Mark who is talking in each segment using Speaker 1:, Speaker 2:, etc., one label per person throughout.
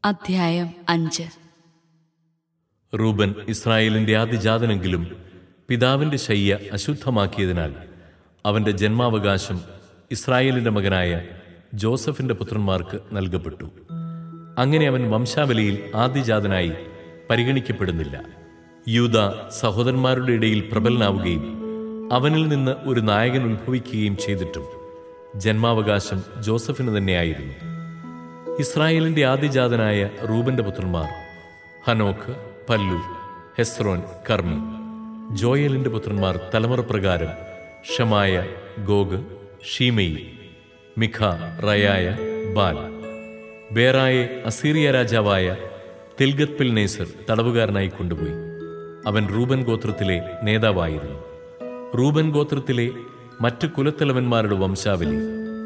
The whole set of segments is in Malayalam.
Speaker 1: അധ്യായം 5.
Speaker 2: റൂബൻ ഇസ്രായേലിന്റെ ആദിജാതനെങ്കിലും പിതാവിന്റെ ശയ്യ അശുദ്ധമാക്കിയതിനാൽ അവന്റെ ജന്മാവകാശം ഇസ്രായേലിന്റെ മകനായ ജോസഫിന്റെ പുത്രന്മാർക്ക് നൽകപ്പെട്ടു. അങ്ങനെ അവൻ വംശാവലിയിൽ ആദിജാതനായി പരിഗണിക്കപ്പെടുന്നില്ല. യൂദ സഹോദരന്മാരുടെ ഇടയിൽ പ്രബലനാവുകയും അവനിൽ നിന്ന് ഒരു നായകൻ ഉത്ഭവിക്കുകയും ചെയ്തിട്ടും ജന്മാവകാശം ജോസഫിന് തന്നെയായിരുന്നു. ഇസ്രായേലിന്റെ ആദിജാതനായ റൂബന്റെ പുത്രന്മാർ ഹനോക്ക്, പല്ലു, ഹെസ്രോൻ, കർമ്മി. ജോയലിന്റെ പുത്രന്മാർ തലമുറ പ്രകാരം Shemaiah, Gog, Shimei, Micah, Reaiah, Baal. ബേറായെ അസീറിയ രാജാവായ തിൽഗത്പിൽനേസർ തടവുകാരനായി കൊണ്ടുപോയി. അവൻ റൂബൻ ഗോത്രത്തിലെ നേതാവായിരുന്നു. റൂബൻ ഗോത്രത്തിലെ മറ്റു കുലത്തലവന്മാരുടെ വംശാവലി: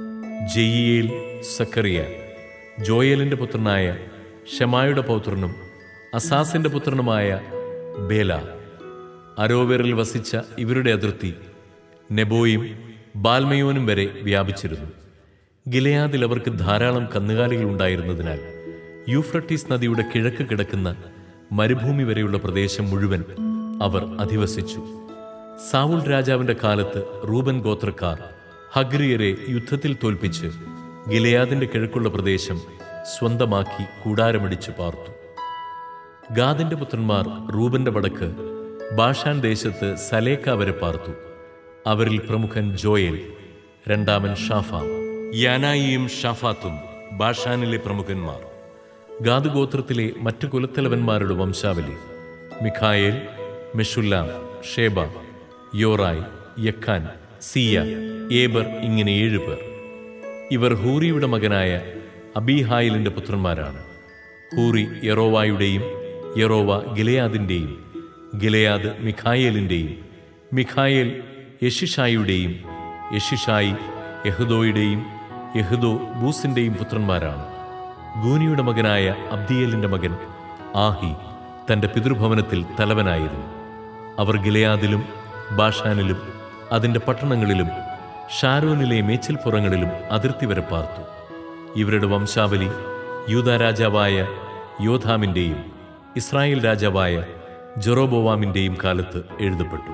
Speaker 2: ജയിയേൽ, സക്കറിയ, ജോയലിന്റെ പുത്രനായ ഷമായുടെ പൗത്രനും അസാസിന്റെ പുത്രനുമായ ബേല. അരോവേറിൽ വസിച്ച ഇവരുടെ അതിർത്തി നെബോയും ബാൽമയോനും വരെ വ്യാപിച്ചിരുന്നു. ഗിലെയാദിൽ അവർക്ക് ധാരാളം കന്നുകാലികൾ ഉണ്ടായിരുന്നതിനാൽ യൂഫ്രട്ടീസ് നദിയുടെ കിഴക്ക് കിടക്കുന്ന മരുഭൂമി വരെയുള്ള പ്രദേശം മുഴുവൻ അവർ അധിവസിച്ചു. സാവുൽ രാജാവിന്റെ കാലത്ത് റൂബൻ ഗോത്രക്കാർ ഹഗ്രിയരെ യുദ്ധത്തിൽ തോൽപ്പിച്ച് ഗിലെയാദിന്റെ കിഴക്കുള്ള പ്രദേശം സ്വന്തമാക്കി കൂടാരമടിച്ചു പാർത്തു. ഗാദിന്റെ പുത്രന്മാർ റൂബന്റെ വടക്ക് ബാഷാൻ ദേശത്ത് സലേക്ക വരെ പാർത്തു. അവരിൽ പ്രമുഖൻ ജോയൽ, രണ്ടാമൻ ഷാഫാം. യാനായിയും ഷാഫാത്തും ബാഷാനിലെ പ്രമുഖന്മാർ. ഗാദ് ഗോത്രത്തിലെ മറ്റു കുലത്തലവന്മാരുടെ വംശാവലി: Michael, Meshullam, Sheba, Jorai, Jacan, Zia, Eber. ഇങ്ങനെ 7 പേർ. ഇവർ ഹൂറിയുടെ മകനായ അബീഹായിലിന്റെ പുത്രന്മാരാണ്. ഹൂറി യറോവായുടെയും യറോവ ഗിലെയാദിന്റെയും, ഗിലെയാദ് മിഖായേലിന്റെയും, മിഖായേൽ യെഷിഷായിയുടെയും, യെഷിഷായി യഹുദോയുടെയും, യഹുദോ ബൂസിന്റെയും പുത്രന്മാരാണ്. ഗൂനിയുടെ മകനായ അബ്ദിയേലിന്റെ മകൻ ആഹി തന്റെ പിതൃഭവനത്തിൽ തലവനായിരുന്നു. അവർ ഗിലെയാദിലും ബാഷാനിലും അതിന്റെ പട്ടണങ്ങളിലും ഷാരോനിലെ മേച്ചിൽപ്പുറങ്ങളിലും അതിർത്തി വരെ പാർത്തു. ഇവരുടെ വംശാവലി യൂദാ രാജാവായ യോഥാമിന്റെയും ഇസ്രായേൽ രാജാവായ ജെറോബോവാമിന്റെയും കാലത്ത് എഴുതപ്പെട്ടു.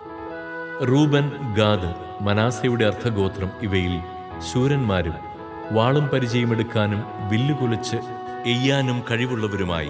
Speaker 2: റൂബൻ, ഗാദ്, മനാസയുടെ അർദ്ധഗോത്രം ഇവയിൽ ശൂരന്മാരും വാളും പരിചയമെടുക്കാനും വില്ലുകുലച്ച് എയ്യാനും കഴിവുള്ളവരുമായി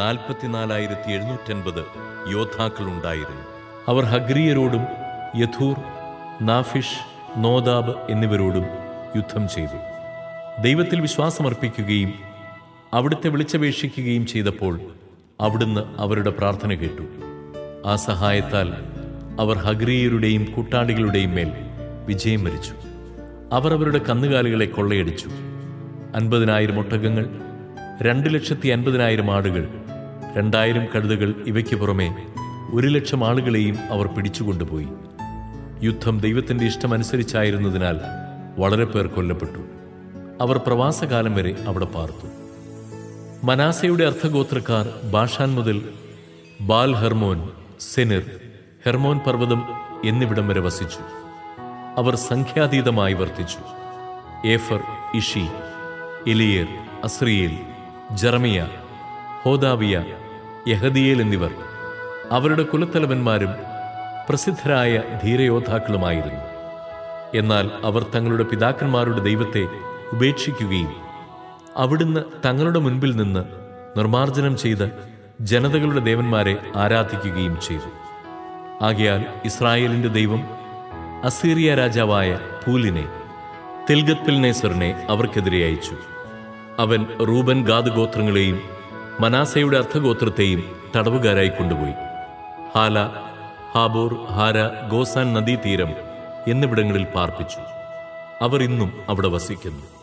Speaker 2: 44,750 യോദ്ധാക്കളുണ്ടായിരുന്നു. അവർ ഹഗ്രിയരോടും യഥൂർ, നാഫിഷ്, നോദാബ് എന്നിവരോടും യുദ്ധം ചെയ്തു. ദൈവത്തിൽ വിശ്വാസമർപ്പിക്കുകയും അവിടുത്തെ വിളിച്ചപേക്ഷിക്കുകയും ചെയ്തപ്പോൾ അവിടുന്ന് അവരുടെ പ്രാർത്ഥന കേട്ടു. ആ സഹായത്താൽ അവർ ഹഗ്രിയരുടെയും കൂട്ടാളികളുടെയും മേൽ വിജയം വരിച്ചു. അവർ അവരുടെ കന്നുകാലികളെ കൊള്ളയടിച്ചു. 50,000 ഒട്ടകങ്ങൾ, 2,50,000 ആടുകൾ, 2,000 കഴുതകൾ. ഇവയ്ക്ക് പുറമെ 1,00,000 ആളുകളെയും അവർ പിടിച്ചുകൊണ്ടുപോയി. യുദ്ധം ദൈവത്തിന്റെ ഇഷ്ടമനുസരിച്ചായിരുന്നതിനാൽ വളരെ പേർ കൊല്ലപ്പെട്ടു. അവർ പ്രവാസകാലം വരെ അവിടെ പാർത്തു. മനാസയുടെ അർദ്ധഗോത്രക്കാർ ബാഷാൻ മുതൽ ബാൽ ഹെർമോൻ, സെനിർ, ഹെർമോൻ പർവ്വതം എന്നിവിടം വരെ വസിച്ചു. അവർ സംഖ്യാതീതമായി വർദ്ധിച്ചു. ഏഫർ, ഇഷി, എലിയേർ, അസ്രിയേൽ, ജെറമിയ, ഹോദാവിയ, യഹദിയേൽ എന്നിവർ അവരുടെ കുലത്തലവന്മാരും പ്രസിദ്ധരായ ധീരയോദ്ധാക്കളുമായിരുന്നു. എന്നാൽ അവർ തങ്ങളുടെ പിതാക്കന്മാരുടെ ദൈവത്തെ ഉപേക്ഷിക്കുകയും അവിടുന്ന് തങ്ങളുടെ മുൻപിൽ നിന്ന് നിർമ്മാർജ്ജനം ചെയ്ത് ജനതകളുടെ ദേവന്മാരെ ആരാധിക്കുകയും ചെയ്തു. ആകയാൽ ഇസ്രായേലിന്റെ ദൈവം അസീറിയ രാജാവായ പൂലിനെ, തിൽഗത്പിൽനേസറിനെ അവർക്കെതിരെ അയച്ചു. അവൻ റൂബൻ, ഗാദ് ഗോത്രങ്ങളെയും മനാസയുടെ അർദ്ധഗോത്രത്തെയും തടവുകാരായി കൊണ്ടുപോയി. ഹാല, ഹാബോർ, ഹാര, ഗോസാൻ നദീതീരം എന്നിവിടങ്ങളിൽ പാർപ്പിച്ചു. അവർ ഇന്നും അവിടെ വസിക്കുന്നു.